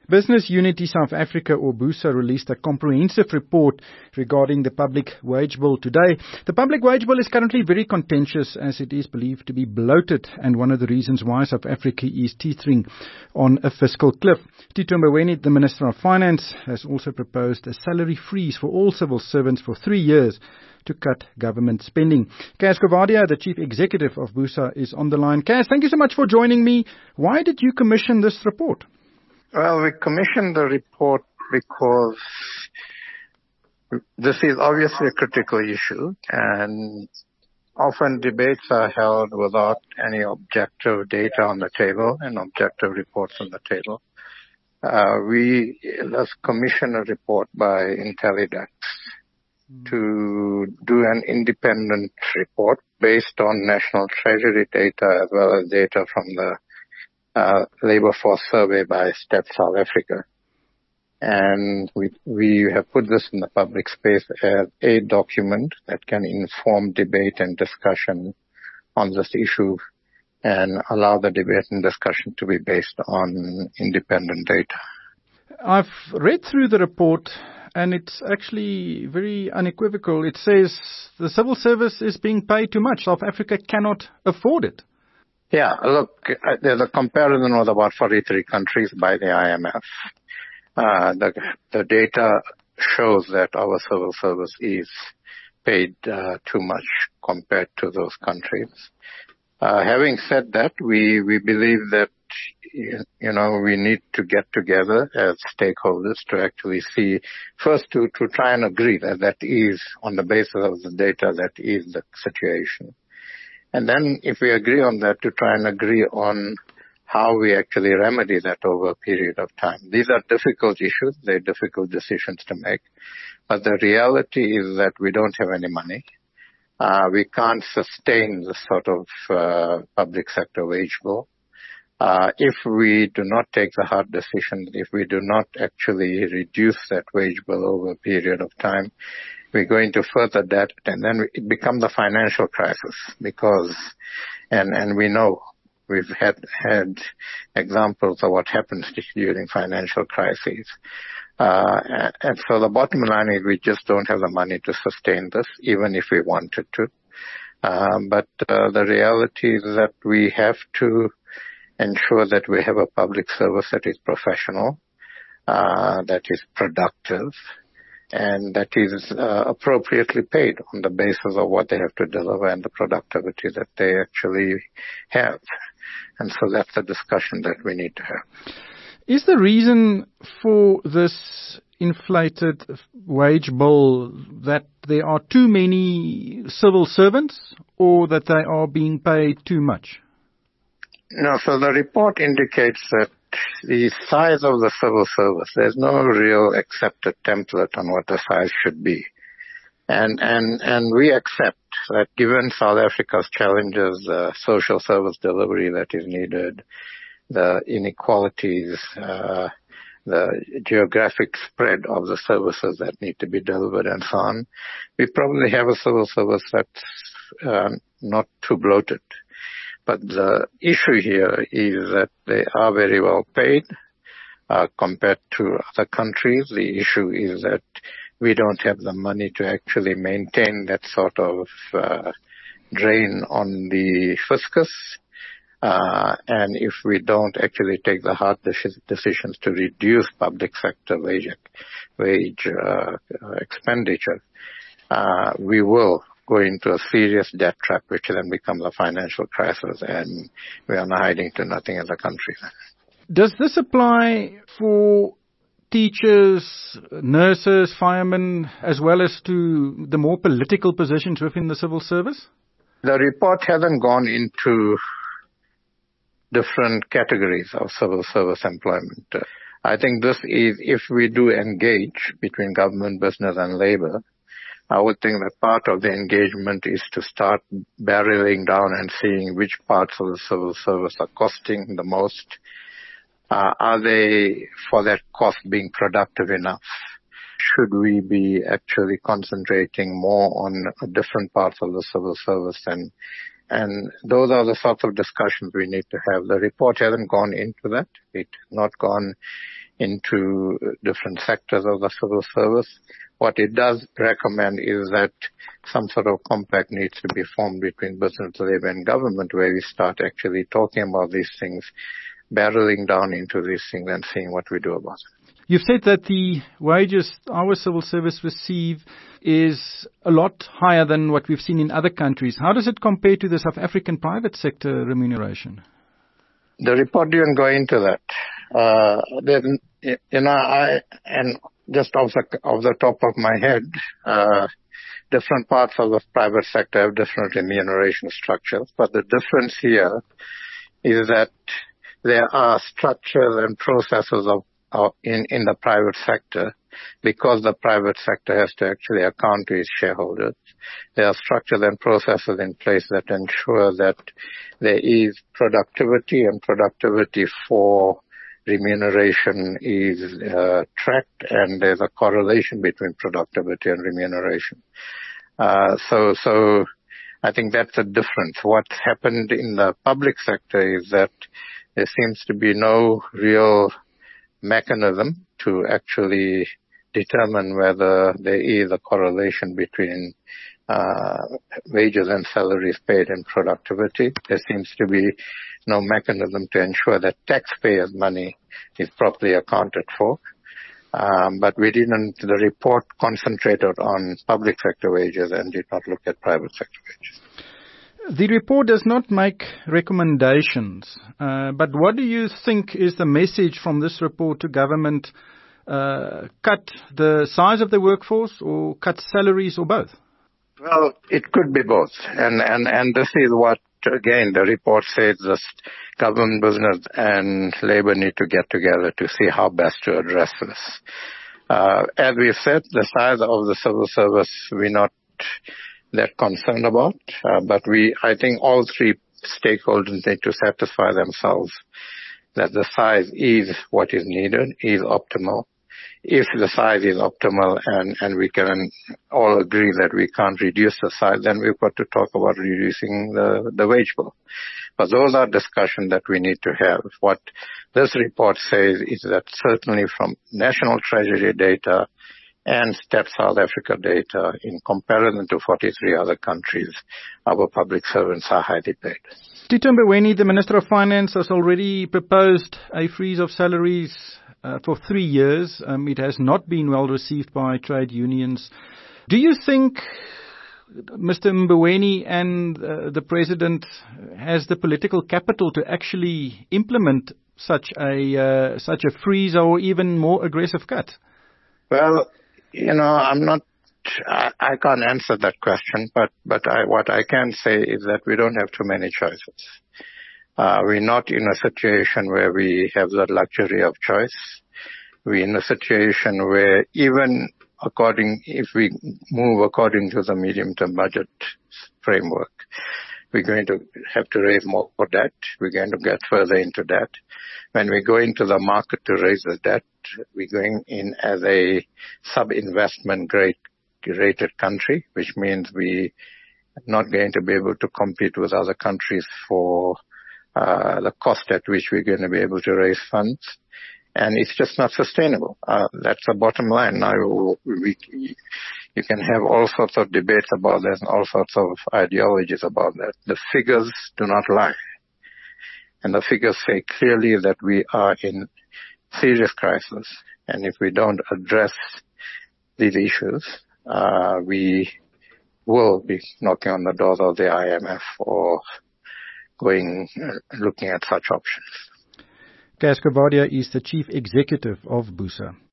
Business Unity South Africa, or BUSA, released a comprehensive report regarding the public wage bill today. The public wage bill is currently very contentious as it is believed to be bloated and one of the reasons why South Africa is teetering on a fiscal cliff. Tito Mboweni, the Minister of Finance, has also proposed a salary freeze for all civil servants for 3 years to cut government spending. Kaz Govadia, the Chief Executive of BUSA, is on the line. Kaz, thank you so much for joining me. Why did you commission this report? Well, we commissioned the report because this is obviously a critical issue, and often debates are held without any objective data on the table and objective reports on the table. Let's commission a report by Intellidax to do an independent report based on National Treasury data as well as data from the labor force survey by STEP South Africa. And we have put this in the public space as a document that can inform debate and discussion on this issue and allow the debate and discussion to be based on independent data. I've read through the report and it's actually very unequivocal. It says the civil service is being paid too much. South Africa cannot afford it. Yeah, look, there's a comparison with about 43 countries by the IMF. The data shows that our civil service is paid too much compared to those countries. Having said that, we believe that, we need to get together as stakeholders to actually see, first to try and agree that is, on the basis of the data, that is the situation. And then if we agree on that, to try and agree on how we actually remedy that over a period of time. These are difficult issues. They're difficult decisions to make. But the reality is that we don't have any money. We can't sustain the sort of public sector wage bill. If we do not take the hard decisions, if we do not actually reduce that wage bill over a period of time, we're going to further that, and then it becomes a financial crisis because, and we know we've had examples of what happens during financial crises. And so the bottom line is we just don't have the money to sustain this, even if we wanted to. But the reality is that we have to ensure that we have a public service that is professional, that is productive, and that is appropriately paid on the basis of what they have to deliver and the productivity that they actually have. And so that's the discussion that we need to have. Is the reason for this inflated wage bill that there are too many civil servants or that they are being paid too much? No, so the report indicates that the size of the civil service, there's no real accepted template on what the size should be. And we accept that given South Africa's challenges, social service delivery that is needed, the inequalities, the geographic spread of the services that need to be delivered and so on, we probably have a civil service that's not too bloated. But the issue here is that they are very well paid compared to other countries. The issue is that we don't have the money to actually maintain that sort of drain on the fiscus. And if we don't actually take the hard decisions to reduce public sector wage expenditure, we will go into a serious debt trap, which then becomes a financial crisis, and we are hiding to nothing as a country. Does this apply for teachers, nurses, firemen, as well as to the more political positions within the civil service? The report hasn't gone into different categories of civil service employment. I think this is, if we do engage between government, business and labor, I would think that part of the engagement is to start barreling down and seeing which parts of the civil service are costing the most. Are they, for that cost, being productive enough? Should we be actually concentrating more on different parts of the civil service? And those are the sorts of discussions we need to have. The report hasn't gone into that. It's not gone into different sectors of the civil service. What it does recommend is that some sort of compact needs to be formed between business, labor and government, where we start actually talking about these things, barreling down into these things and seeing what we do about it. You've said that the wages our civil service receive is a lot higher than what we've seen in other countries. How does it compare to the South African private sector remuneration? The report didn't go into that. And just off the top of my head, different parts of the private sector have different remuneration structures, but the difference here is that there are structures and processes in the private sector, because the private sector has to actually account to its shareholders. There are structures and processes in place that ensure that there is productivity, and productivity for remuneration is tracked, and there's a correlation between productivity and remuneration. So I think that's a difference. What's happened in the public sector is that there seems to be no real mechanism to actually determine whether there is a correlation between wages and salaries paid and productivity. There seems to be no mechanism to ensure that taxpayers' money is properly accounted for. But the report concentrated on public sector wages and did not look at private sector wages. The report does not make recommendations, but what do you think is the message from this report to government? Cut the size of the workforce, or cut salaries, or both? Well, it could be both. And this is what, again, the report says this government, business and labor need to get together to see how best to address this. As we've said, the size of the civil service we're not that concerned about, but I think all three stakeholders need to satisfy themselves that the size is what is needed, is optimal. If the size is optimal and we can all agree that we can't reduce the size, then we've got to talk about reducing the wage bill. But those are discussions that we need to have. What this report says is that certainly from National Treasury data and STEP South Africa data, in comparison to 43 other countries, our public servants are highly paid. Tito Mboweni, the Minister of Finance, has already proposed a freeze of salaries for 3 years. It has not been well received by trade unions. Do you think Mr. Mboweni and the President has the political capital to actually implement such a freeze or even more aggressive cut? Well, I can't answer that question, but what I can say is that we don't have too many choices. We're not in a situation where we have the luxury of choice. We're in a situation where even if we move according to the medium-term budget framework, we're going to have to raise more debt. We're going to get further into debt. When we go into the market to raise the debt, we're going in as a sub-investment grade rated country, which means we're not going to be able to compete with other countries for the cost at which we're going to be able to raise funds. And it's just not sustainable. That's the bottom line. Now, you can have all sorts of debates about that and all sorts of ideologies about that. The figures do not lie. And the figures say clearly that we are in serious crisis. And if we don't address these issues, we will be knocking on the doors of the IMF or looking at such options. Casco Vadia is the Chief Executive of BUSA.